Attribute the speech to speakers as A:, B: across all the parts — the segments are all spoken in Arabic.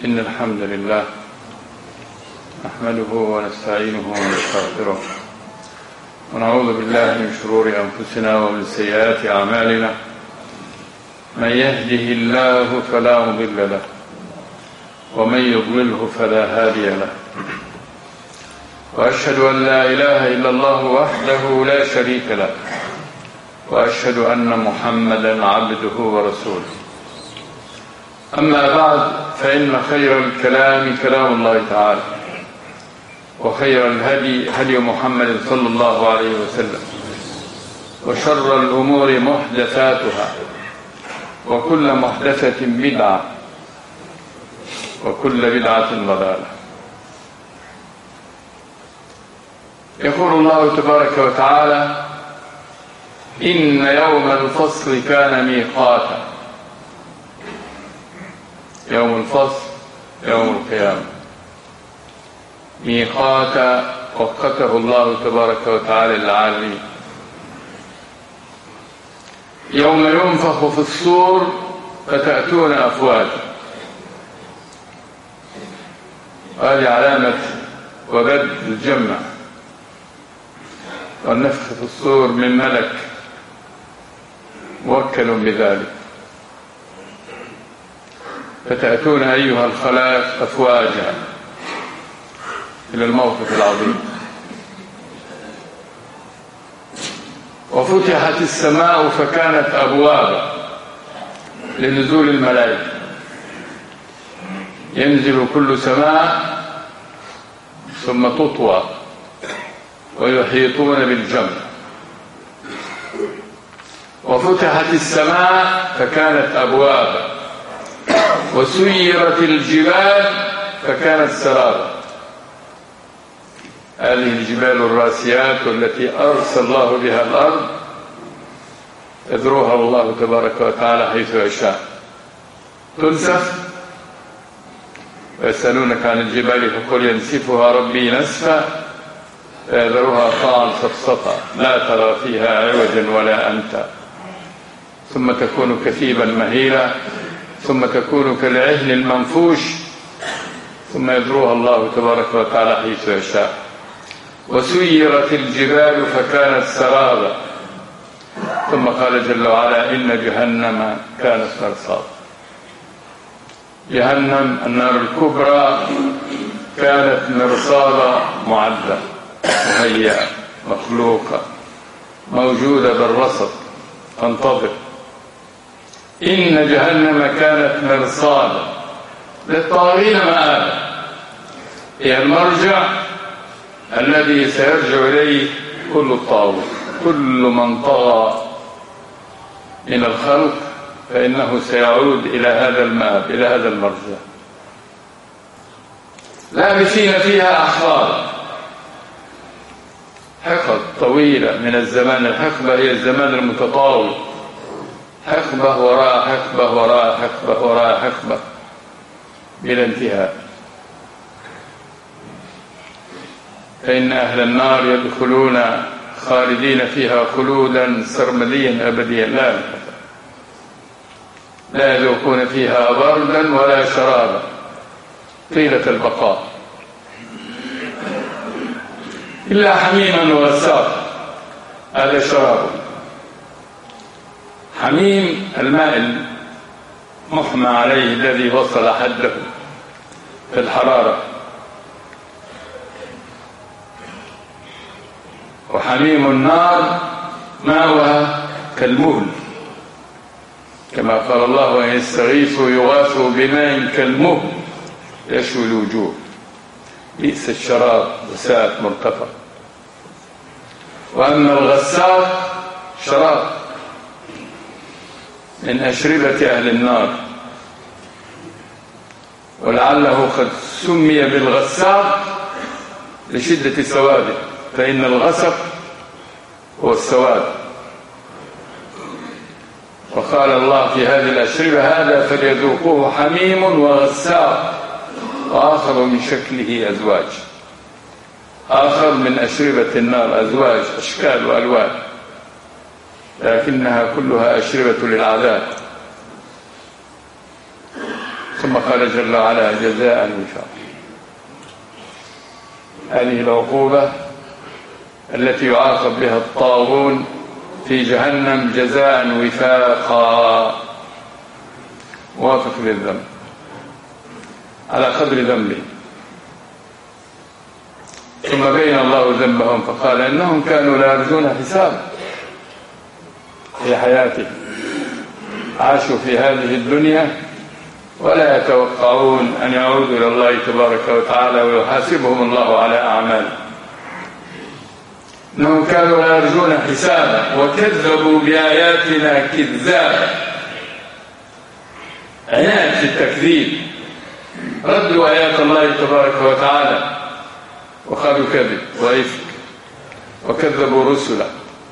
A: إن الحمد لله نحمده ونستعينه ونستغفره ونعوذ بالله من شرور أنفسنا ومن سيئات أعمالنا. من يهده الله فلا مضل له ومن يضلله فلا هادي له، وأشهد أن لا إله إلا الله وحده لا شريك له، وأشهد أن محمدا عبده ورسوله. أما بعد، فإن خير الكلام كلام الله تعالى، وخير الهدي هدي محمد صلى الله عليه وسلم، وشر الأمور محدثاتها، وكل محدثة بدعة، وكل بدعة ضلالة. يقول الله تبارك وتعالى: إن يوم الفصل كان ميقاتا. يوم الفصل يوم القيامة، ميقاتا وقته الله تبارك وتعالى للعالمين. يوم ينفخ في الصور فتأتون أفواجا. هذه علامة وبدء الجمع، والنفخ في الصور من ملك موكل بذلك. فتأتون أيها الخلائق أفواجا إلى الموقف العظيم. وفتحت السماء فكانت أبوابا لنزول الملائكة. ينزل كل سماء ثم تطوى ويحيطون بالجمع. وفتحت السماء فكانت أبوابا، وسيرت الجبال فكانت سرابا. هذه الجبال الراسيات والتي أرسى الله بها الأرض يذروها الله تبارك وتعالى حيث يشاء. تنسف. ويسألونك عن الجبال فقل ينسفها ربي نسفا فيذرها قاعا صفصفا لا ترى فيها عوجا ولا أمتا، ثم تكون كثيبا مهيلا، ثم تكون كالعهن المنفوش، ثم يذروها الله تبارك وتعالى حيث يشاء. وسيرت الجبال فكانت سرابا. ثم قال جل وعلا: إن جهنم كانت مرصادا. جهنم النار الكبرى كانت مرصادا، معدة مهيئة مخلوقة موجودة بالرصد، تنتظر. إن جهنم كانت مرصادا للطاغين مآبا. هي المرجع الذي سيرجع إليه كل الطاغوت. كل من طغى من الخلق فإنه سيعود إلى هذا المآب، إلى هذا المرجع. لابثين فيها أحقابا، حقب طويلة من الزمان. الحقبة هي الزمان المتطاول، حقبة وراء حقبة وراء حقبة وراء حقبة بلا انتهاء. فإن أهل النار يدخلون خالدين فيها خلودا سرمديا أبديا لا يذوقون فيها بردا ولا شرابا طيلة البقاء إلا حميما وغساقا. هذا شراب. حميم الماء المحمى عليه الذي وصل حده في الحرارة. وحميم النار ماؤها كالمهل، كما قال الله: وإن يستغيثوا يغاثوا بماء كالمهل يشوي الوجوه. بئس الشراب وساءت مرتفع. وأما الغساق شراب من أشربة أهل النار، ولعله قد سمي بالغساق لشدة سواده، فإن الغسق هو السواد. وقال الله في هذه الأشربة: هذا فليذوقوه حميم وغساق وآخر من شكله أزواج. آخر من أشربة النار أزواج، أشكال وألوان، لكنها كلها أشربة للعذاب. ثم قال جل وعلا جزاء وفاقا. هذه العقوبة التي يعاقب بها الطاغون في جهنم جزاء وفاقا، موافق للذنب على قدر ذنبه. ثم بين الله ذنبهم فقال إنهم كانوا لا يرجون حسابا في حياتهم، عاشوا في هذه الدنيا ولا يتوقعون أن يعودوا إلى الله تبارك وتعالى ويحاسبهم الله على أعمالهم. إنهم كانوا لا يرجون حسابا وكذبوا بآياتنا كذابا، عناد في التكذيب، ردوا آيات الله تبارك وتعالى وقالوا كذب وإفك وكذبوا رسلا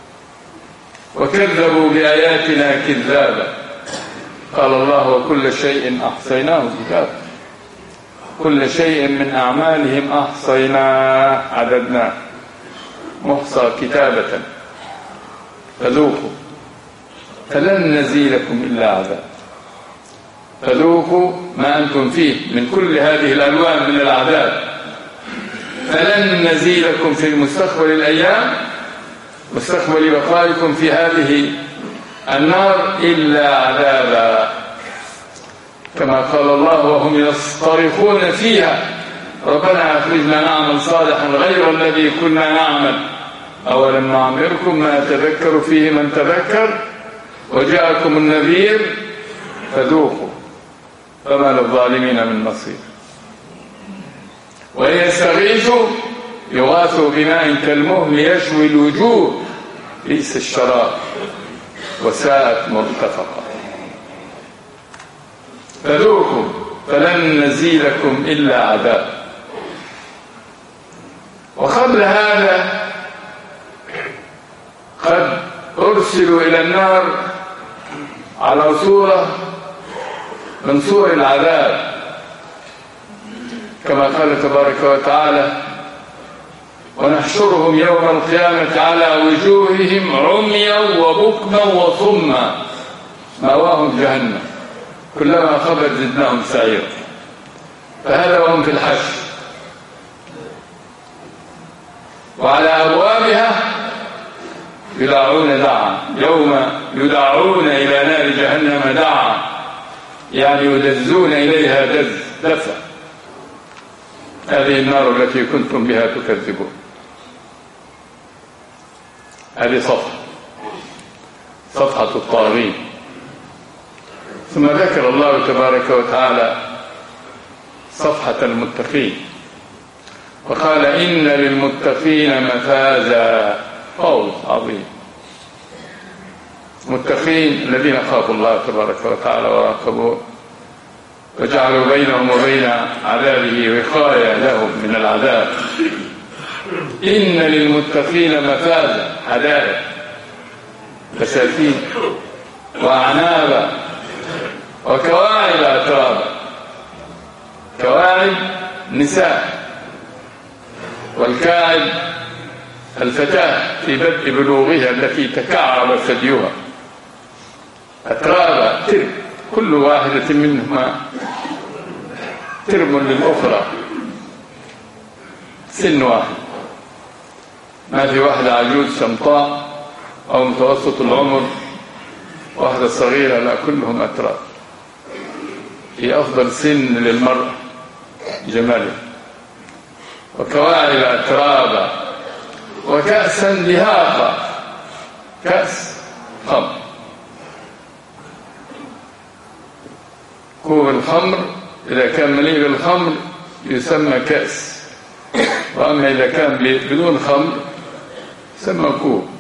A: وكذبوا بآياتنا كذابا. قال الله وكل شيء أحصيناه كتابا، كل شيء من أعمالهم أحصيناه عددناه محصى كتابة فذوقوا فلن نزيلكم إلا عذاب. فذوقوا ما أنتم فيه من كل هذه الألوان من العذاب، فلن نزيلكم في المستقبل الأيام، مستقبل بقائكم في هذه النار إلا عذابا. كما قال الله وهم يصطرخون فيها ربنا أخرجنا نعمل صالحا غير الذي كنا نعمل أولم نعمركم ما يتذكر فيه من تذكر وجاءكم النذير فذوقوا فما للظالمين من نصير. وإن يستغيثوا يغاثوا بماء كالمهل يشوي الوجوه بئس الشراب وساءت مرتفقا. فذوقوا فلن نزيلكم إلا عذاب. وقبل هذا قد أرسلوا إلى النار على صورة من صور العذاب، كما قال تبارك وتعالى ونحشرهم يوم القيامة على وجوههم عميا وبكما وصما مأواهم جهنم كلما خبت زدناهم سعيرا. فهذا وهم في الحشر. وعلى أبوابها يدعون دعا، يوم يدعون إلى نار جهنم دعا، يعني يدزون إليها دفا. هذه النار التي كنتم بها تكذبون. هذه صفحة الطاغين. ثم ذكر الله تبارك وتعالى صفحة المتقين وقال إن للمتقين مفازا، فوز عظيم. متقين الذين خافوا الله تبارك وتعالى وراقبوه وجعلوا بينهم وبين عذابه وقاية لهم من العذاب. إن للمتقين مفازا، حدائق بساتين وأعنابا وكواعب أترابا. كواعب نساء، والكاعب الفتاة في بدء بلوغها التي تكعب ثديها. أترابا ترب، كل واحدة منهما ترب للأخرى، سن واحد، ما في واحدة عجوز شمطاء أو متوسط العمر واحدة صغيرة، لا كلهم أتراب في أفضل سن للمرأة جمالا. وكواعب أترابا وكأسا دهاقا، كأس خمر. كوب الخمر إذا كان مليء بالخمر يسمى كأس، وأما إذا كان بدون خمر يسمى كوب.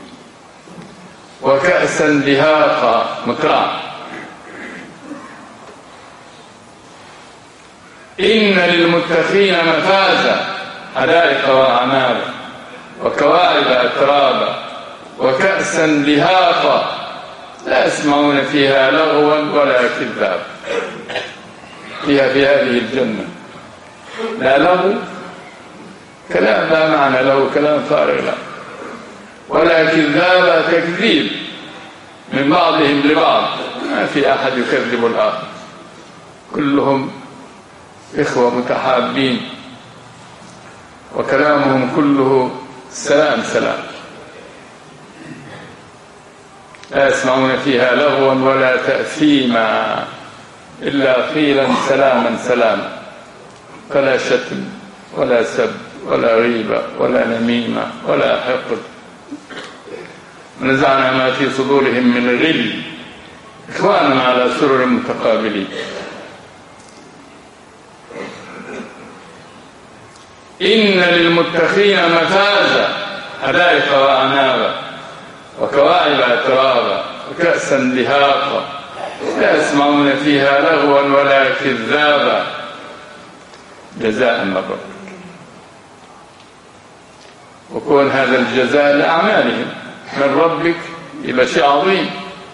A: وكأسا دهاقا مترع. إن للمتقين مفازا، حدائق وأعنابا وكواعب أترابا وكأسا دهاقا لا يسمعون فيها لغوا ولا كذاب. فيها في هذه الجنة لا لغو، كلام لا معنى له، كلام فارغ لا، ولا كذاب تكذيب من بعضهم لبعض، ما في أحد يكذب الآخر، كلهم إخوة متحابين، وكلامهم كله سلام سلام، لا يسمعون فيها لغوا ولا تأثيما إلا قيلا سلاما سلاما، فلا شتم ولا سب ولا غيبة ولا نميمة ولا حقد. ونزعنا ما في صدورهم من غل إخوانا على سرر متقابلين. إن للمتقين مفازا حدائق وأعنابا وكواعب أترابا وكأسا دهاقا لا يسمعون فيها لغوا ولا كذابا جزاء من ربك. وكون هذا الجزاء لأعمالهم من ربك يبقى شيء عظيم،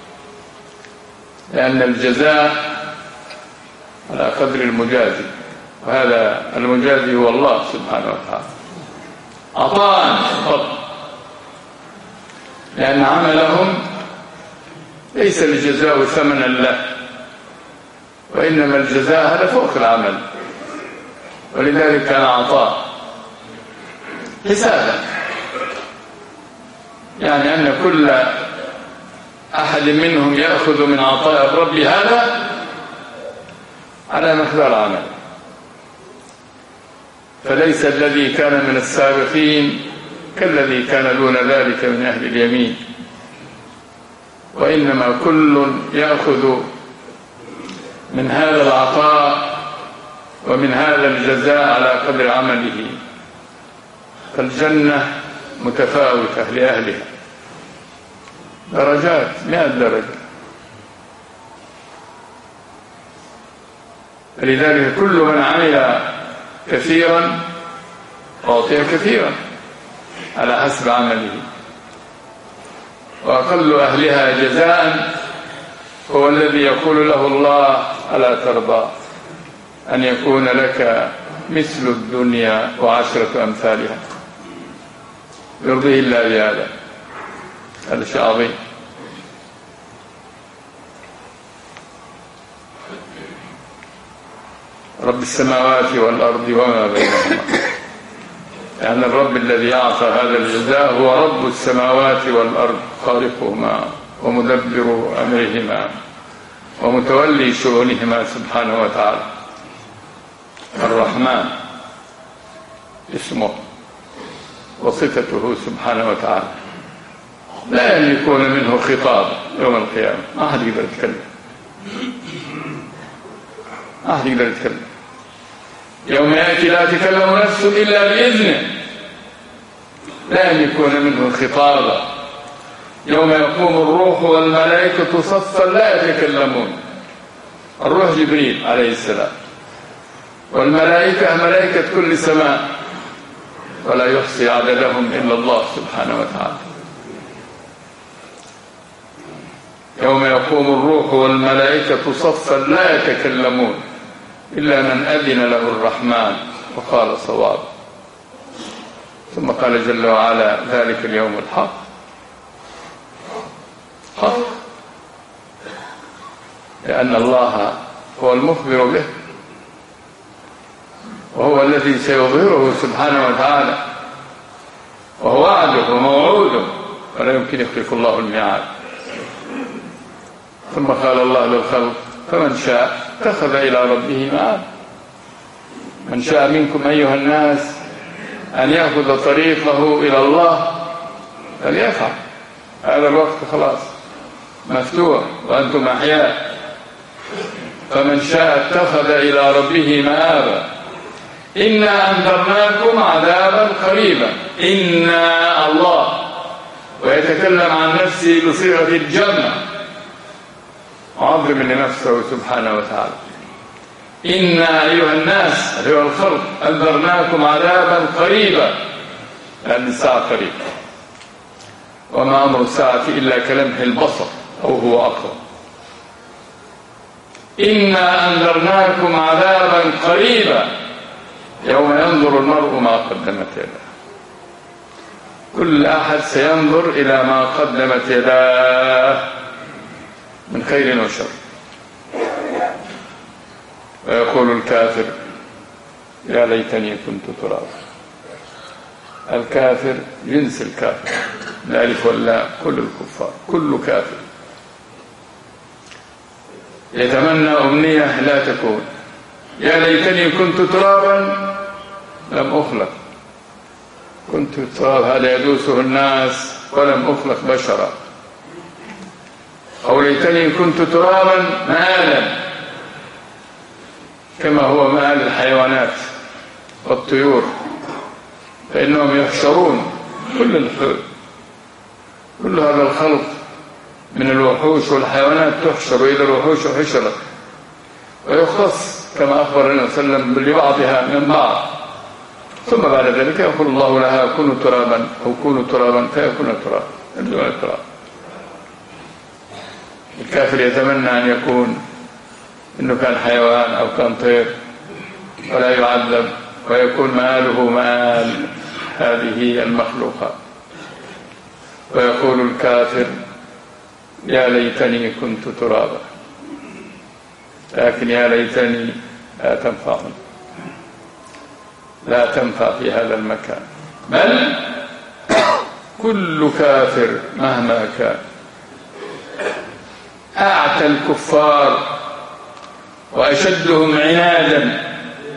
A: لأن الجزاء على قدر المجازي، وهذا المجازي هو الله سبحانه وتعالى عطاء فضل، لأن عملهم ليس الجزاء ثمنا له، وإنما الجزاء هذا فوق العمل، ولذلك كان عطاء حسابا، يعني أن كل أحد منهم يأخذ من عطاء الرب هذا على مقدار عمل. فليس الذي كان من السابقين كالذي كان دون ذلك من أهل اليمين، وإنما كل يأخذ من هذا العطاء ومن هذا الجزاء على قدر عمله. فالجنة متفاوتة لأهلها درجات 100 درجة، فلذلك كل من عمل كثيرا أعطي كثيرا على حسب عمله، وأقل أهلها جزاء هو الذي يقول له الله ألا ترضى أن يكون لك مثل الدنيا وعشرة أمثالها، يرضيه الله بهذا، هذا شيء عظيم. رب السماوات والأرض وما بينهما، لأن الرب الذي أعطى هذا الجزاء هو رب السماوات والأرض، خالقهما ومدبر أمرهما ومتولي شؤونهما سبحانه وتعالى. الرحمن اسمه وصفته سبحانه وتعالى، لا يملكون منه خطاب يوم القيامة، ما أحد يقدر يتكلم، ما أحد يقدر يتكلم. يوم يأتي لا تكلم نفس إلا بإذنه، لا يملكون منه خطابا. يوم يقوم الروح والملائكة صفا لا يتكلمون، الروح جبريل عليه السلام، والملائكة ملائكة كل سماء، ولا يحصي عددهم إلا الله سبحانه وتعالى. يوم يقوم الروح والملائكة صفا لا يتكلمون إلا من أذن له الرحمن وقال صواب. ثم قال جل وعلا ذلك اليوم الحق، حق لأن الله هو المخبر به، وهو الذي سيظهره سبحانه وتعالى، وهو وعده وموعوده ولا يمكن يخلف الله الميعاد. ثم قال الله للخلق فمن شاء اتخذ إلى ربه مآب. من شاء منكم أيها الناس أن يأخذ طريقه إلى الله فليفعل، هذا الوقت خلاص مفتوح وأنتم أحياء. فمن شاء اتخذ إلى ربه مآبا. إنا أنذرناكم عذابا قريبا. إنا الله، ويتكلم عن نفسه بصيغة الجمع، عظم لنفسه سبحانه وتعالى. إنا أيها الناس أيها الخلق أنذرناكم عذابا قريبا، لأن الساعة قريبة، وما أمر الساعة إلا كلمح البصر أو هو أقرب. إنا أنذرناكم عذابا قريبا يوم ينظر المرء ما قدمت يداه. كل أحد سينظر إلى ما قدمت يداه من خير وشر. ويقول الكافر يا ليتني كنت ترابا. الكافر جنس الكافر، الألف واللام كل الكفار، كل كافر يتمنى أمنية لا تكون. يا ليتني كنت ترابا لم أخلق، كنت تراب هذا يدوسه الناس ولم أخلق بشرا. أو ليتني كنت ترابا مآلا كما هو مآل الحيوانات والطيور، فإنهم يحشرون. كل هذا الخلق من الوحوش والحيوانات تحشر إلى الوحوش حشرا ويختص كما أخبر النبي صلى الله عليه وسلم لبعضها من بعض، ثم بعد ذلك يقول الله لها كونوا ترابا أو كونوا ترابا فيكون ترابا. الكافر يتمنى أن يكون إنه كان حيوان أو كان طير ولا يعذب، ويكون مآله مآل هذه المخلوقات. ويقول الكافر يا ليتني كنت ترابا، لكن يا ليتني لا تنفع في هذا المكان. بل كل كافر مهما كان أعتى الكفار وأشدهم عنادا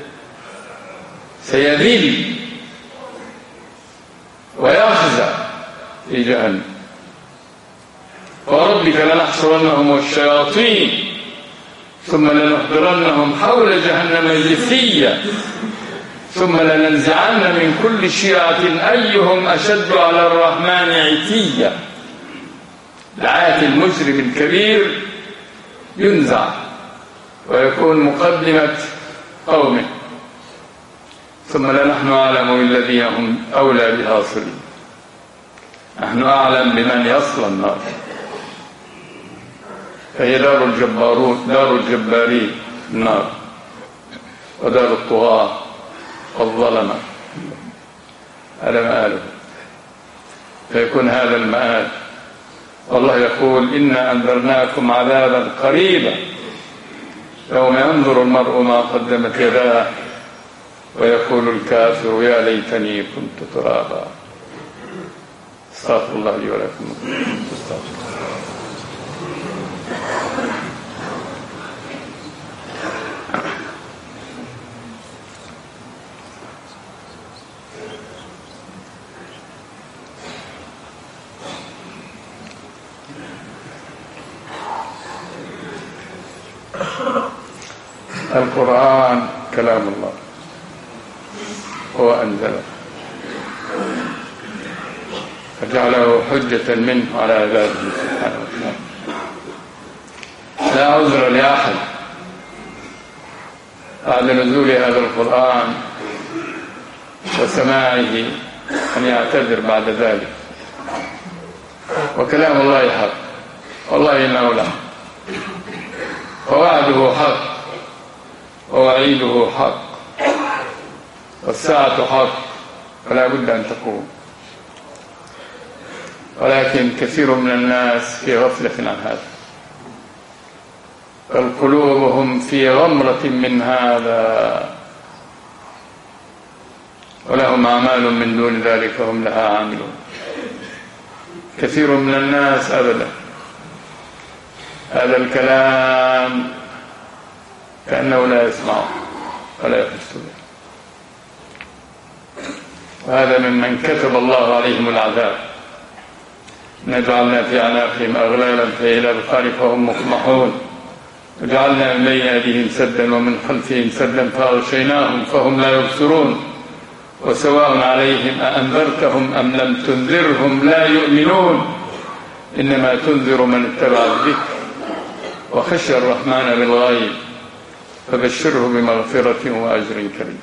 A: سيذل ويخزى في جهنم. وربك لنحشرنهم والشياطين ثم لنحضرنهم حول جهنم جثيا ثم لننزعن من كل شيعة أيهم أشد على الرحمن عتيا. العاتي المجرم الكبير ينزع ويكون مقدمة قومه، ثم لنحن أعلم بالذين هم أولى بها صليا. نحن أعلم بمن يصل النار، فهي دار الجبارين النار، ودار الطغاة والظلمة هذا مآله، فيكون هذا المآل. والله يقول إنا أنذرناكم عذابا قريبا يوم ينظر المرء ما قدمت يداه ويقول الكافر يا ليتني كنت ترابا. استغفر الله لي ولكم. القرآن كلام الله هو أنزله فجعله حجة منه على عباده سبحانه وتعالى. لا عذر لأحد بعد نزول هذا القرآن وسماعه أن يعتذر بعد ذلك. وكلام الله حق، والله إنه له، ووعده حق ووعيده حق، والساعة حق فلا بد أن تقوم. ولكن كثير من الناس في غفلة عن هذا، بل قلوبهم في غمرة من هذا، ولهم أعمال من دون ذلك هم لها عاملون. كثير من الناس أبدا هذا الكلام كأنه لا يسمعه ولا يحس به، وهذا ممن كتب الله عليهم العذاب. نجعلنا في أعناقهم أغلالا فهي إلى الأذقان فهم مقمحون، وجعلنا من بين أيديهم سدا ومن خلفهم سدا فأغشيناهم فهم لا يبصرون، وسواء عليهم أأنذرتهم أم لم تنذرهم لا يؤمنون، إنما تنذر من اتبع الذكر وخشي الرحمن بالغيب فبشره بمغفرة وأجر كريم.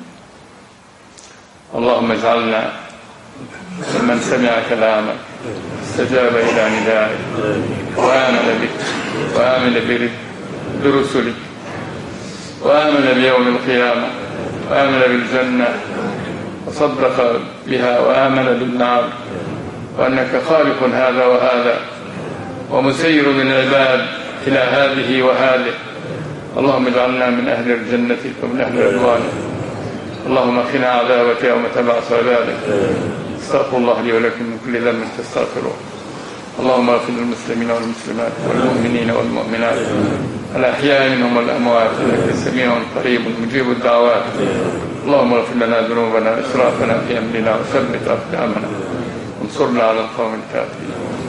A: اللهم اجعلنا ممن سمع كلامك استجاب إلى ندائك وآمن بك وآمن برسلك وآمن بيوم القيامة وآمن بالجنة وصدق بها وآمن بالنار، وأنك خالق هذا وهذا ومسير من العباد إلى هذه وهذه. اللهم اجعلنا من أهل الجنة ومن أهل رضوانك، اللهم قنا عذابك يوم تبعث عبادك. استغفر الله لي ولكم من كل ذنب تستغفروه. اللهم اغفر للمسلمين والمسلمات والمؤمنين والمؤمنات الأحياء منهم والأموات إنك سميع قريب مجيب الدعوات. اللهم اغفر لنا ذنوبنا وإسرافنا في أمرنا وثبت أقدامنا وانصرنا على القوم الكافرين.